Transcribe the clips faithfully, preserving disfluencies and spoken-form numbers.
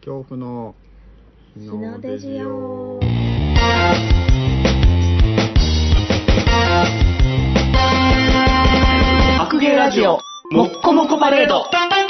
恐怖の日の出ジオ。 白芸ラジオもっこもこパレード。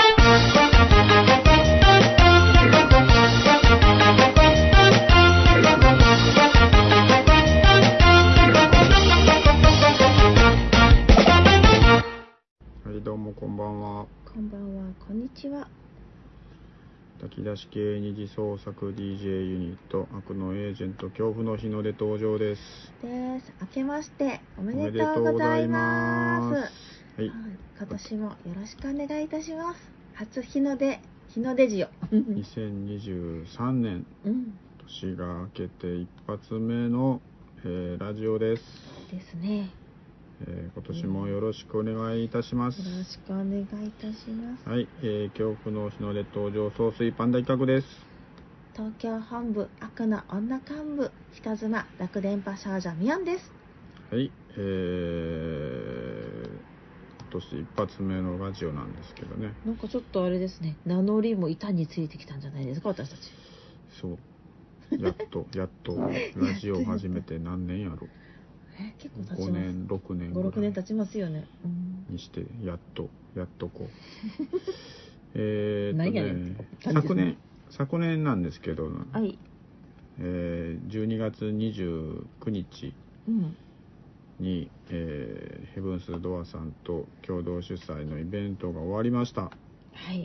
はい、どうもこんばんは。 こんばんは、こんにちは。 炊き出し系二次創作 ディージェー ユニット悪のエージェント恐怖の日の出登場です。 です。明けましておめでおめでととうございうございま。 ますす。はい、 はい、今年もよろしくお願いいたします。初日の出、日の出ジオ。 にせんにじゅうさんねん、 うん、 年が明けて一発目の、えーラジオです。 ですね。 えー今年もよろしくお願いいたします。 よろしくお願いいたします。 はい、えー恐怖の日の出登場総帥パンダ企画です。 東京本部悪の女幹部北妻楽電波少女ミヨンです。 はい、えー、今年一発目のラジオなんですけどね。 なんかちょっとあれですね、名乗りも板についてきたんじゃないですか、私たち。 そうやっとやっとラジオを始めて何年やろえ結構経ちます。 ごねんろくねんご、ろくねん経ぐちますよね。うん、 らいにしてやっとやっとこうえーっと何やねねんって感じですね昨年昨年なんですけど、 はい。 えーじゅうにがつにじゅうくにちうん。 に、えーヘブンスドアさんと共同主催のイベントが終わりました。 はい、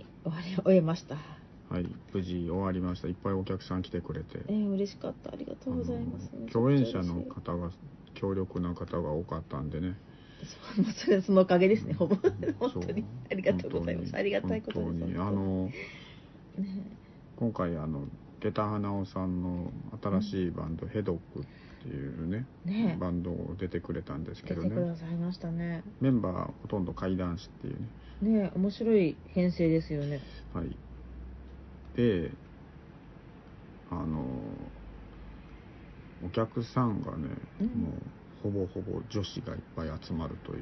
終わり終えました。 はい、無事終わりました。いっぱいお客さん来てくれて、 えー、嬉しかった。ありがとうございます。 あの共演者の方が強力な方が多かったんでね。 そうそれそのおかげですね、ほぼ。 うん本当にありがとうございます。ありがたいことです。 本当にあのね、 今回あの下駄花尾さんの新しいバンド、うん、ヘドックっていうね、 ねバンドを出てくれたんですけどね。 出てくださいましたね。 メンバーほとんど怪談師っていうね。 ね、面白い編成ですよね。 はい。で、あのお客さんがね、うん、もうほぼほぼ女子がいっぱい集まるという、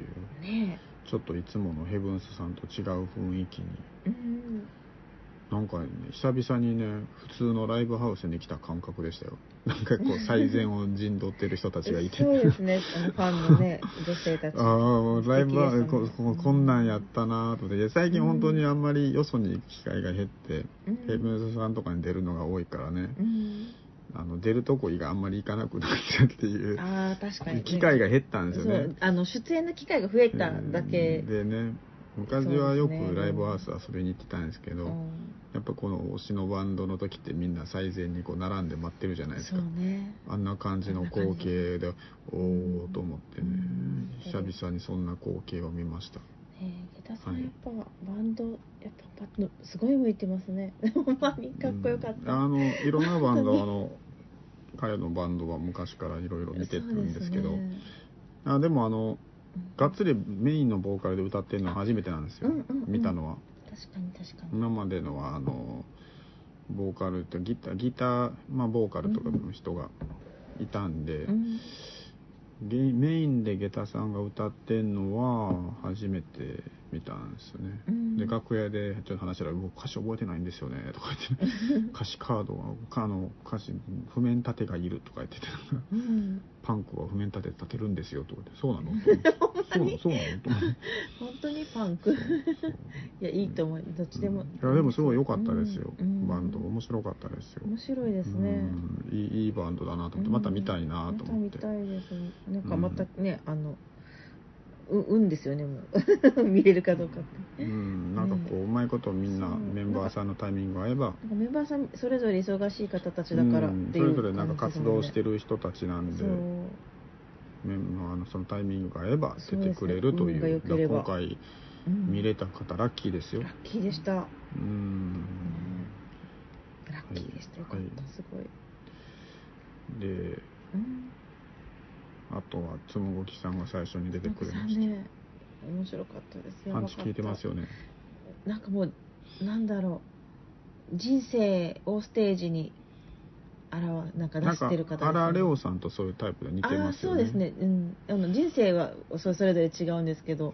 ね、 ちょっといつものヘブンスさんと違う雰囲気に、うん、なんかね、久々にね普通のライブハウスに来た感覚でしたよ。なんかこう最前を陣取ってる人たちがいてそうですね、あのファンのね女性たちああライブハウス こ, こ, こんなんやったなと思って、最近本当にあんまりよそに行く機会が減って、うん、ヘブンスさんとかに出るのが多いからね、うん、あの出るとこ以外あんまり行かなくなっちゃっていう、あ確かに、ね、機会が減ったんですよね。 そう、あの出演の機会が増えただけ、 えー、でね、昔はよくライブハウス遊びに行ってたんですけど、うん、やっぱこの推しのバンドの時ってみんな最前にこう並んで待ってるじゃないですか。そうね、あんな感じの光景で、おおと思ってね、うん、久々にそんな光景を見ました。 ね、下駄さん、はい、やっぱバンドやっぱバンドすごい向いてますね。ほんまにかっこよかった。 うん、あのいろんなバンドあの彼のバンドは昔からいろいろ見てるんですけど、ね、あでもあのがっつりメインのボーカルで歌ってるのは初めてなんですよ、うんうんうん、見たのは。 確かに確かに。 今までのはあのボーカルってギターギター、まあ、ボーカルとかの人がいたんで、うんうん、メインでゲタさんが歌ってるのは初めて見たんですよね、うん、で楽屋でちょっと話したら「もう歌詞覚えてないんですよね」とか言って歌詞カードはあの歌詞譜面立てがいるとか言ってて、うん、パンクは譜面立て立てるんですよとか言ってそうなのそうなのそうなの本当にパンクいやいいと思う、どっちでも、うん、 いやでもすごい良かったですよ、うん、バンド面白かったですよ。 面白いですね、 うん、いい、いいバンドだなと思って、また見たいなと思って、 また見たいです。なんかまたね、うん、あのう運ですよね、もう見れるかどうかって、うん、 なんかこう、ね、うまいことみんなメンバーさんのタイミングが合えば、なんかメンバーさんそれぞれ忙しい方たちだからっていう、 うん、それぞれなんか活動してる人たちなんで、メンバーのそのタイミングが合えば出てくれるという、う、ね、今回見れた方、うん、ラッキーですよ。 ラッキーでした。うん、 うん、 ラッキーでした、よかった、はい、すごい。 で、うんあとはつむごきさんが最初に出てくれました。ね、 面白かったですよ。 パンチ効いてますよね。 なんかもうなんだろう、人生をステージにあらはなんか出なんかしてる方です、ね、 原レオさんとそういうタイプで似てますよね。 あ、そうですね、うん、あの人生はそれぞれ違うんですけど、 うん、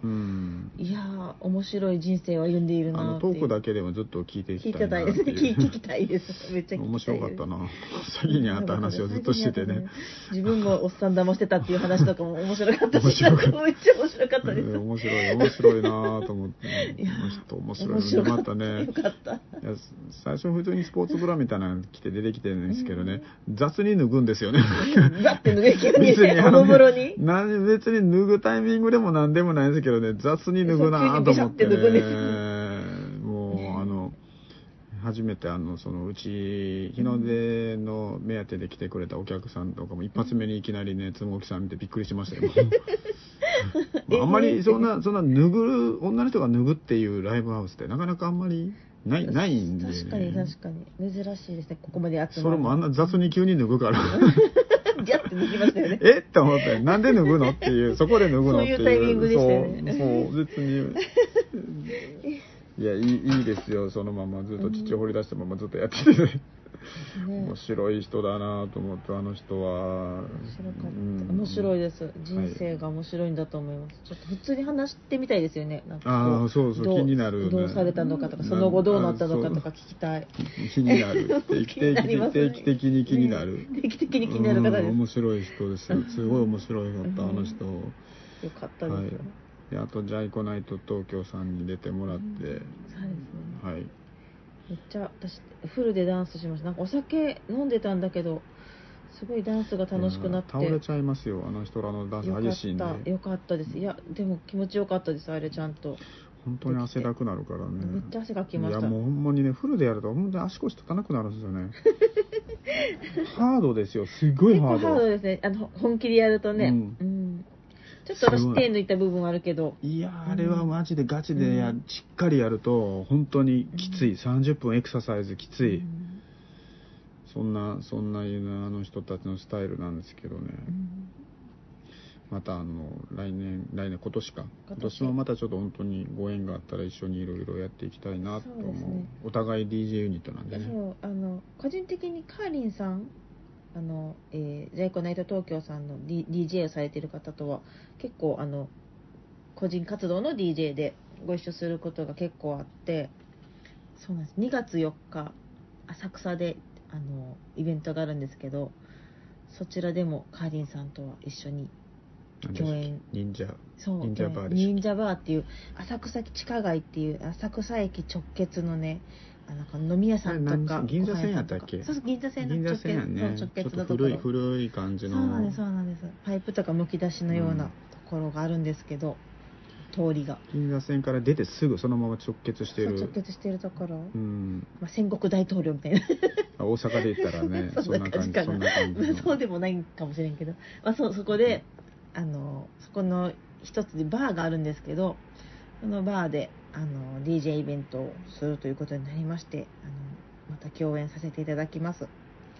いやー面白い人生を歩んでいるなあのっていう。 トークだけでもずっと聞いていきたいなっていう。 聞きたいですね。聞きたいです。めっちゃ聞きたいです。 面白かったな。詐欺にあった話をずっとしててね。 自分もおっさん騙してたっていう話とかも面白かったし、 面白かっためっちゃ面白かったです。 面白い面白いなと思って、 いやこの人面白い面白かっのまたね。 よかった。 いや最初普通にスポーツブラみたいなの着て出てきてるんですけどね、うん、雑に脱ぐんですよね。 ザって脱げ急に別におもむろに。 なん別に脱ぐタイミングでもなんでもないんですけどね、雑に脱ぐなと思ってね。もうあの初めてあのそのうち日の出の目当てで来てくれたお客さんとかも一発目にいきなりねつもきさん見てびっくりしましたよ。あんまりそんなそんな脱ぐ女の人が脱ぐっていうライブハウスってなかなかあんまりないないんで、ね、 確かに確かに珍しいですね、ここまで集まる。 それもあんな雑に急に脱ぐからジャッて脱ぎましたよね。 えって思ってなんで脱ぐのっていうそこで脱ぐのっていうそういうタイミングでしたよね。 そうそう別にいやいいいいですよ、そのままずっと父を掘り出したままずっとやってて、ね、面白い人だなと思って、あの人は面白かった、 うん、 面白いです。人生が面白いんだと思います、はい、ちょっと普通に話してみたいですよね。なんかああそうそう気になる、ね、 どうされたのかとかその後どうなったのかとか聞きたい。 気になる定期的に、ね、定期的に気になる、 ね、定期的に気になる方です。 面白い人ですよ、すごい面白いかった、あの人。よかったですよ、はい。 であとジャイコナイト東京さんに出てもらって、うん、そうですね、はい、 めっちゃ私フルでダンスしました。なんかお酒飲んでたんだけどすごいダンスが楽しくなって倒れちゃいますよ、あの人らのダンス激しいんで。 よかったよかったです。いやでも気持ちよかったです。あれちゃんと本当に汗だくなるからね。 めっちゃ汗かきました。 いやもうほんまにねフルでやると本当に足腰立たなくなるんですよね。ハードですよ、すごいハード。 結構ハードですね、あの本気でやるとね、うんうん、ちょっと私手抜いた部分あるけど、 いやあれはマジでガチでや、うん、しっかりやると本当にきつい、うん、さんじゅっぷんエクササイズきつい、うん、そんなそんなあの人たちのスタイルなんですけどね、うん、またあの来年来年今年か今年もまたちょっと本当にご縁があったら一緒にいろいろやっていきたいなと思う。そうですね、お互い ディージェー ユニットなんでね。 そうあの個人的にカーリンさんあの、えー、ジャイコナイト東京さんの ディージェー をされている方とは結構あの個人活動の ディージェー でご一緒することが結構あって、そうなんです。にがつよっか浅草であのイベントがあるんですけど、そちらでもカーリンさんとは一緒に共演。 忍者そう忍者バーで忍者バーっていう浅草地下街っていう浅草駅直結のね、なんか飲み屋さんとか銀座線やったっけ。 そうそう銀座線の直結、 ね、 直結のところ、ちょっと古い古い感じの。 そうなんですそうなんです。パイプとかむき出しのようなところがあるんですけど、うん、通りが銀座線から出てすぐそのまま直結している。 直結しているところ、 うん、 まあ、戦国大統領みたいな大阪で言ったらねそんな感じかな。そんな感じのそうでもないかもしれんけど、まあ、そ, そこで、うん、あのそこの一つでバーがあるんですけど、そのバーであの ディージェー イベントをするということになりまして、あのまた共演させていただきます。はい、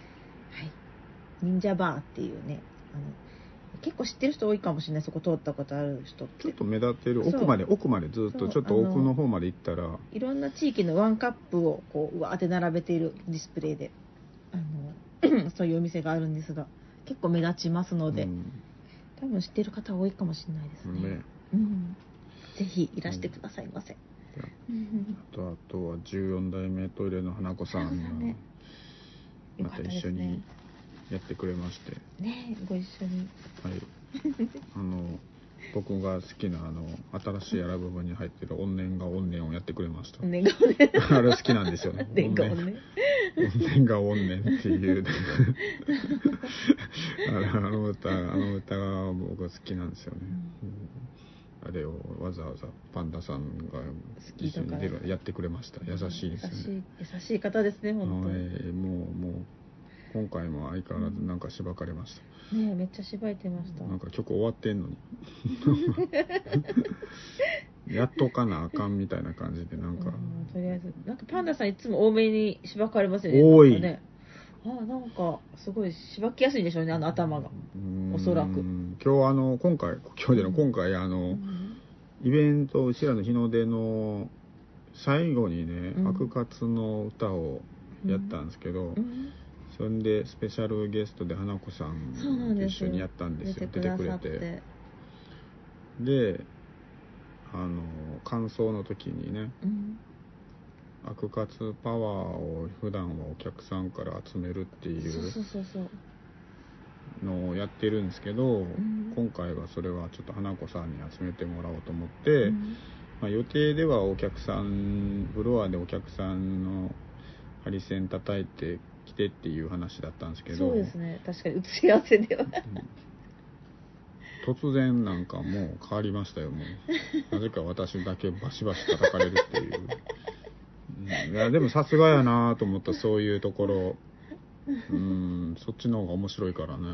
忍者バーっていうね、あの結構知ってる人多いかもしれない。そこ通ったことある人って。 ちょっと目立ってる奥まで奥までずっとちょっと奥の方まで行ったらいろんな地域のワンカップをこううわーって並べているディスプレイであのそういうお店があるんですが、結構目立ちますので、うん、多分知ってる方多いかもしれないですね。ね、うん、ぜひいらしてくださいませ。 うん、あとあとはじゅうよん代目トイレの花子さんがまた一緒にやってくれましてね、ご一緒に、 はい、あの僕が好きなあの新しいアルバムに入ってる怨念が怨念をやってくれました。怨念が怨念あれ好きなんですよね。怨念が怨念怨念が怨念っていうあれあの歌あの歌が僕は好きなんですよね、うん、あれをわざわざパンダさんが一緒に出るやってくれました。優しいですよね。 優しい、優しい方ですね本当に、 えー、もうもう今回も相変わらずなんかしばかれました、 うん、ねえめっちゃしばいてました。 なんか曲終わってんのにやっとかなあかんみたいな感じでなんか、うん、 とりあえずなんかパンダさんいつも多めにしばかれますよね。 多いね、あなんかすごいしばきやすいんでしょうね、あの頭が。おそらく今日あの今回今日での今回あの、うん、イベントうちらの日の出の最後にね、うん、悪活の歌をやったんですけど、うん、 そんでスペシャルゲストで花子さんと一緒にやったんですよ。出てくれて、であの感想の時にね、うん、アク活パワーを普段はお客さんから集めるっていうのをやってるんですけど、うん、今回はそれはちょっと花子さんに集めてもらおうと思って、うん、まあ、予定ではお客さんフロアでお客さんのハリセン叩いてきてっていう話だったんですけど、 そうですね、確かに打ち合わせでは、 うん、突然なんかもう変わりましたよ。もうなぜか私だけバシバシ叩かれるっていう、うん、いやでもさすがやなと思った。そういうところ、うん、そっちの方が面白いからね、うん、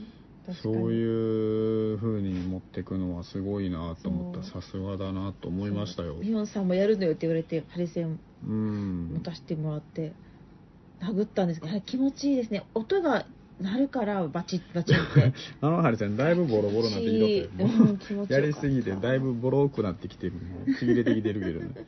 そういう風に持っていくのはすごいなと思った。さすがだなと思いましたよ。 ミヨンさんもやるのよって言われてハリセン持たせてもらって殴ったんですけど、気持ちいいですね。音が鳴るからバチッバチッってあのハリセンだいぶボロボロになってきたって、うん、やりすぎてだいぶボロくなってきてる、ちぎれてきてるけどね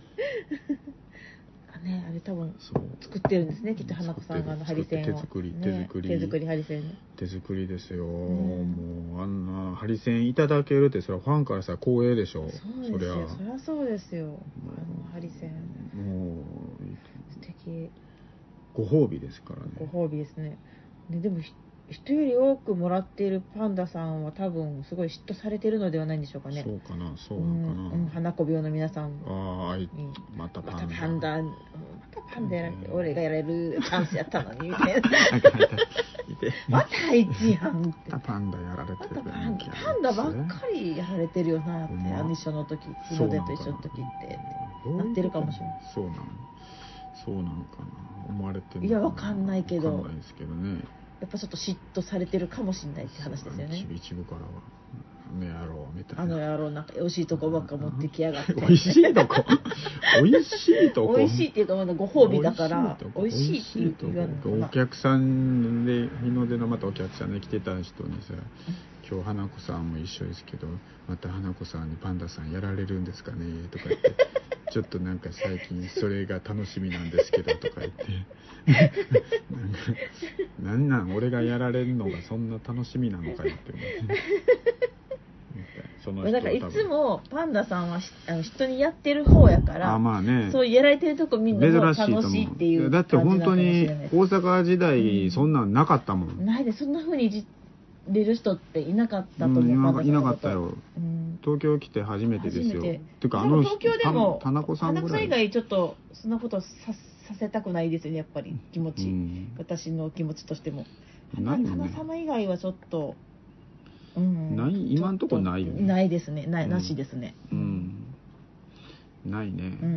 ね、あれ多分作ってるんですね、きっと花子さんがあのハリセンを。 手作り、 ね、 手作り手作りハリセンね。 手作りですよ、うん、もうあんなハリセンいただけるってそれはファンからしたら光栄でしょ。 そうですよ、そりゃそうですよ、あのハリセンもう素敵、 ご褒美ですからね。 ご褒美ですね。で, でも人より多くもらっているパンダさんは多分すごい嫉妬されてるのではないんでしょうかね。 そうかな、そうなのかな、 うんうん、花子病の皆さん、 ああ、またパンダ、またパンダ、 またパンダやられて、俺がやられるチャンスやったのにみたいなまたあいつやんって、 またパンダやられてる、 パンダばっかりやられてるよなって、あの一緒の時、日の出と一緒の時ってなってるかもしれない。 そうなの、そうなのかな、思われてるのかな。 いや、わかんないけど、 わかんないですけどね。 やっぱちょっと嫉妬されてるかもしれないって話ですよね。 一部からはあの野郎みたいな、 あの野郎なんか美味しいとこばっか持ってきやがって、 美味しいとこ美味しいとこ美味しいっていうかまだご褒美だから美味しいっていう言われるのかな。 お客さんで日の出のまたお客さんで来てた人にさ、今日花子さんも一緒ですけどまた花子さんにパンダさんやられるんですかねとか言ってちょっとなんか最近それが楽しみなんですけどとか言ってなんかなんなん俺がやられるのがそんな楽しみなのかよって思ってその人だからいつもパンダさんはあの人にやってる方やから、 あ、まあね、 そうやられてるとこみんなも楽しいっていうだって本当に大阪時代そんなんなかったもん、 うん、ないでそんな風にいじれる人っていなかったと思う、うん、 いなかったよ、うん、東京来て初めてですよ。ていうかあの東京でも花子さんぐらい、 花子さん以外ちょっとそんなことささせたくないですよね、やっぱり気持ち、うん、私の気持ちとしても花様以外はちょっと、うん、 ない今んとこないよね。 ないですね、ない、うん、なしですね、 うん、ないね、 うん、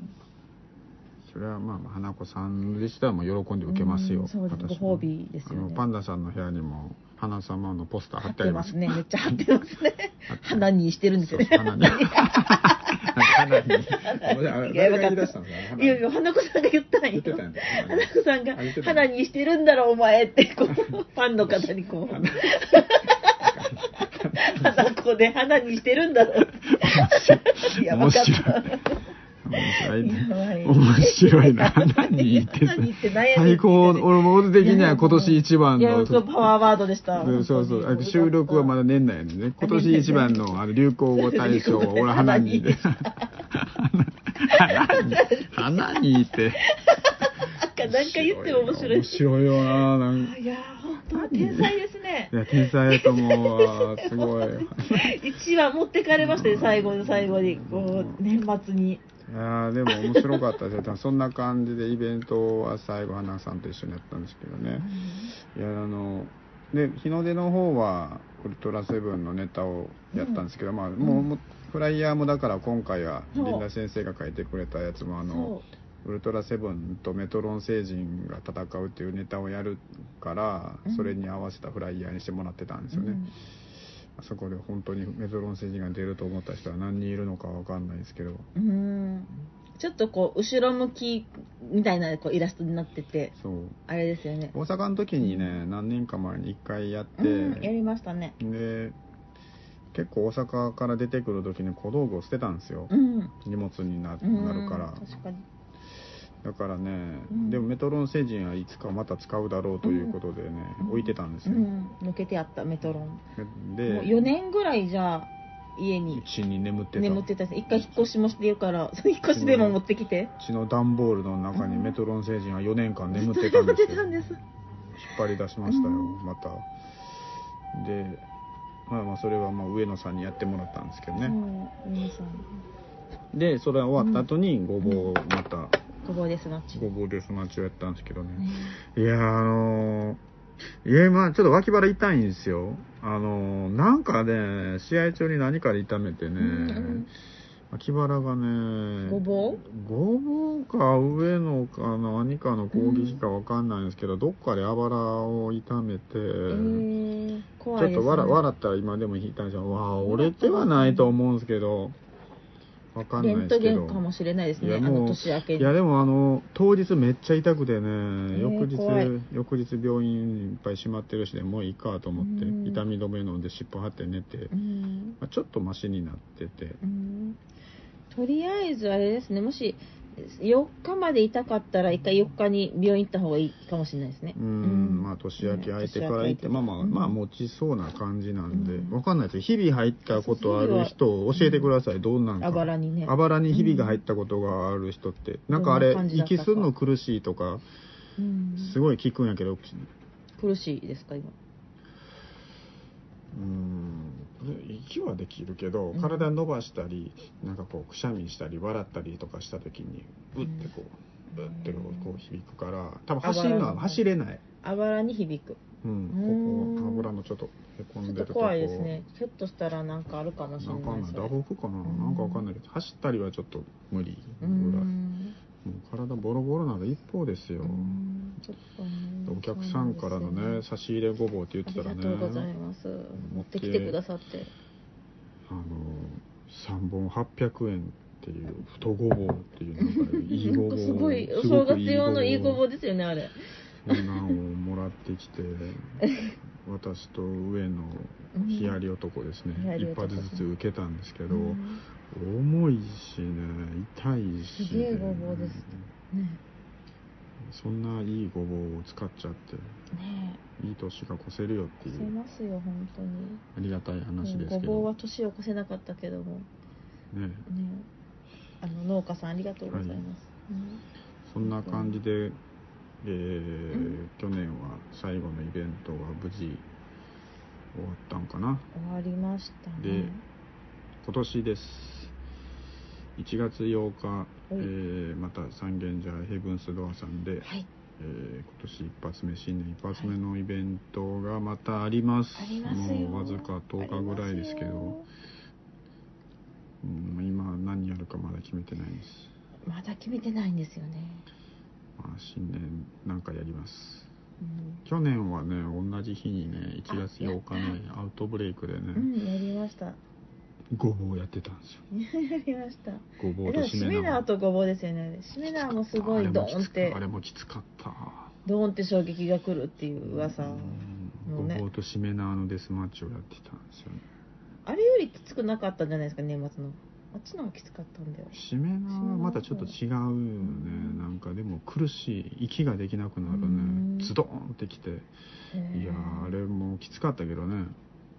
それはまあ花子さんでしたらもう喜んで受けますよ、うん、 そうです、ご褒美ですよね。 あのパンダさんの部屋にも花様のポスター貼ってあります。 貼ってますね、めっちゃ貼ってますね花にしてるんですよね。 花に花にいや、誰が言い出したんですか。いやいや、 花子さんが言ったんよ。花子さんが花にしてるんだろお前ってこうファンの方にこう花子で花にしてるんだろうっていや、分かった。 面白いな。花にって最高、俺も的には今年一番の、いや、 パワーワードでした。 そうそうそう、収録はまだ年内やね。今年一番のあの流行語大賞は俺花にで花にってなんか言っても面白い。 面白いよな、なんか。 いや本当天才ですね。 いや天才やと思うわ、すごい。 一話持ってかれましたね、最後の最後にこう年末に。 いやでも面白かったです。そんな感じでイベントは最後花さんと一緒にやったんですけどね、うん、いやあので日の出の方はウルトラセブンのネタをやったんですけど、うん、まあもう、うん、フライヤーもだから今回はリンダ先生が書いてくれたやつもあのウルトラセブンとメトロン星人が戦うっていうネタをやるから、うん、それに合わせたフライヤーにしてもらってたんですよね、うん、あそこで本当にメトロン星人が出ると思った人は何人いるのかわかんないですけど、 うん、ちょっとこう後ろ向きみたいなこうイラストになってて、そうあれですよね。 大阪の時にね何年か前にいっかいやって、 うん、やりましたね。 で結構大阪から出てくる時に小道具を捨てたんですよ、うん、荷物に な, なるから、うん、確かにだからね、 うん、 でもメトロン星人はいつかまた使うだろうということでね、うん、置いてたんですよ、 うん、抜けてあったメトロンでもうよねんぐらいじゃあ家にうちに眠ってた眠ってた一回引っ越しもしてるから引っ越しでも持ってきてうちの段ボールの中にメトロン星人はよねんかん眠ってたんですよ、 眠ってたんです。 引っ張り出しましたよ、 うん、 またでまあまあそれはもう上野さんにやってもらったんですけどね、 うん、上野さんでそれが終わった後にごぼうをまた、 ごぼうデスマッチごぼうデスマッチをやったんですけどね、 うん、 いやーあのーいやまあちょっと脇腹痛いんですよ。あのなんかね試合中に何かで痛めてね、うん、脇腹がねごぼうごぼうか上のか何かの攻撃かわかんないんですけど、うん、どっかであばらを痛めて、えー、怖いですね、ちょっと笑笑ったら今でも痛いんですよ。わあ折れてはないと思うんですけど。わかんないですけどレントゲンかもしれないですね。いやもうあの年明けに。 いやでもあの当日めっちゃ痛くてね、翌日怖い翌日病院いっぱい閉まってるしでもういいかと思って痛み止め飲んで湿布貼って寝て、まあ、ちょっとマシになってて、 とりあえずあれですね、もしよっかまで痛かったら一回よっかに病院行った方がいいかもしれないですね。 うん、うん、まあ年明け空いてから行って、まあまあ、うん、まあ持ちそうな感じなんで、うん、わかんないですよ。日々入ったことある人教えてください。どうなんか。 あばらにね。 あばらに日々が入ったことがある人って、うん、なんかあれ息するの苦しいとか、うん、すごい聞くんやけど。 苦しいですか今。 うーん息はできるけど体伸ばしたり、うん、なんかこうくしゃみしたり笑ったりとかした時にうってこう、うん、うってこう響くから多分走るのは走れない。 あばらに響く。 うん、ここ油のちょっとへこんでるとこ。 怖いですね。ひょっとしたらなんかあるかもしれない。 なんか打撲かな、なんかわかんないけど走ったりはちょっと無理ぐらい。もう体ボロボロなの一方ですよ。ちょっとね、お客さんからのね差し入れごぼうって言ってたらね、 ありがとうございます。持ってきてくださって、 あのさんぼんはっぴゃくえんっていう太ごぼうっていうなんかいいごぼうすごいお正月用のいいごぼうですよねあれ。 そんなんをもらってきて私と上のヒヤリ男ですね、うん、一発ずつ受けたんですけど、うん、重いしね痛いし、ね、 すげえごぼうですね。 そんないいごぼうを使っちゃって、ね、いい年が越せるよっていう。 越せますよ本当に。 ありがたい話ですけど。 ごぼうは年を越せなかったけども。ね。ねあの農家さんありがとうございます。はい、うん、 そんな感じで、えーうん、去年は最後のイベントは無事終わったんかな。 終わりましたね。 で、今年です。いちがつようか、えー、また三軒茶屋ヘブンスドアさんで、はい、えー、今年一発目新年一発目のイベントがまたあります、はい、もうわずかとおかぐらいですけど、うん、今何やるかまだ決めてないんです。 まだ決めてないんですよね。 まあ、新年なんかやります、うん、去年はね同じ日にねいちがつようかねアウトブレイクでね、 うん、やりました。 ごぼうやってたんですよ。やりました。 ごぼうとしめ縄。 しめ縄とごぼうですよね。しめ縄もすごいドーンって。 あれもきつかった。 ドーンって衝撃が来るっていう噂のね。 ごぼうとしめ縄のデスマッチをやってたんですよね。 あれよりきつくなかったんじゃないですか年末の。あっちの方がきつかったんだよ。 しめ縄はまたちょっと違うよね。なんかでも苦しい息ができなくなるね。ズドーンってきて。いやあれもきつかったけどね。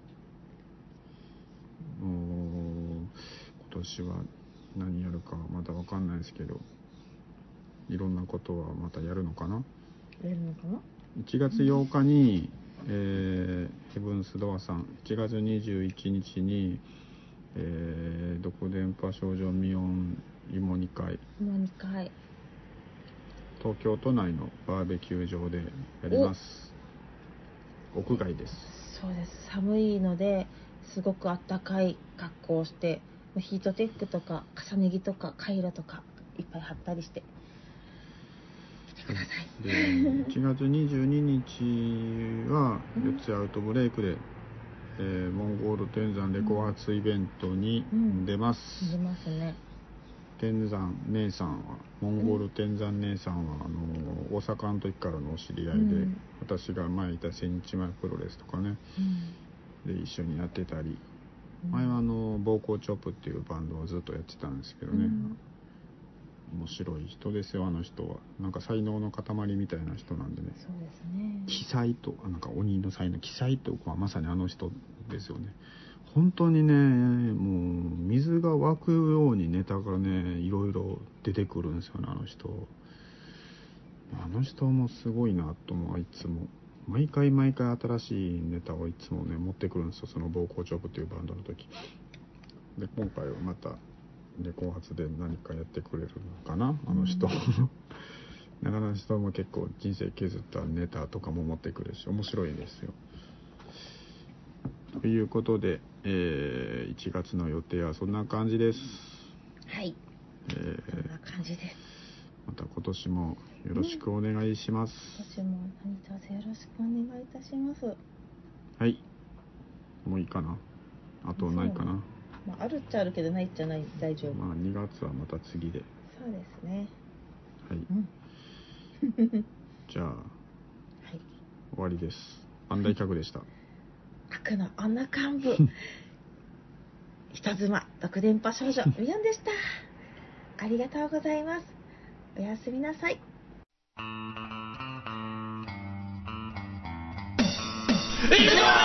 もう今年は何やるかまだ分かんないですけどいろんなことはまたやるのかな。 やるのかな。 いちがつようかに、えー、ヘブンスドアさんいちがつにじゅういちにちに、えー、独電波少女ミオン芋にかい芋にかい東京都内のバーベキュー場でやります。屋外です。 そうです。寒いのですごくあったかい格好をしてヒートテックとか重ね着とかカイロとかいっぱい貼ったりして来てください。 でいちがつにじゅうににちは四つアウトブレイクで、えー、モンゴール天山レコ発イベントに出ます、 うんうん、出ますね。 天山姉さんはモンゴール天山姉さんは、うん、あの大阪の時からのお知り合いで、うん、私が前いた千日前プロレスとかね、うん、で一緒にやってたり、うん、前はあの暴行チョップっていうバンドをずっとやってたんですけどね、 面白い人ですよ、あの人は。なんか才能の塊みたいな人なんでね。 そうですね。 奇才と、なんか鬼の才能、奇才とはまさにあの人ですよね。本当にね、もう水が湧くようにネタがね、いろいろ出てくるんですよね、あの人。あの人もすごいなと思う、いつも。毎回毎回新しいネタをいつもね、持ってくるんですよ、その暴行チョープというバンドの時。で、今回はまた、レコ発で何かやってくれるのかな、あの人。なかなか人も結構人生削ったネタとかも持ってくるし、面白いですよ。ということで、えー、いちがつの予定はそんな感じです。 はい、えー、そんな感じです。 また今年もよろしくお願いします。 うん、今年も何卒よろしくお願いいたします。 はい、もういいかな、あとないかな、 まあ、あるっちゃあるけどないっちゃない、大丈夫。 まあにがつはまた次で。 そうですね。 はい、 うん、 じゃあ、はい、終わりです。安大客でした。 悪の女幹部人妻毒電波少女ミヨンでした。ありがとうございます。おやすみなさい。 いくぞー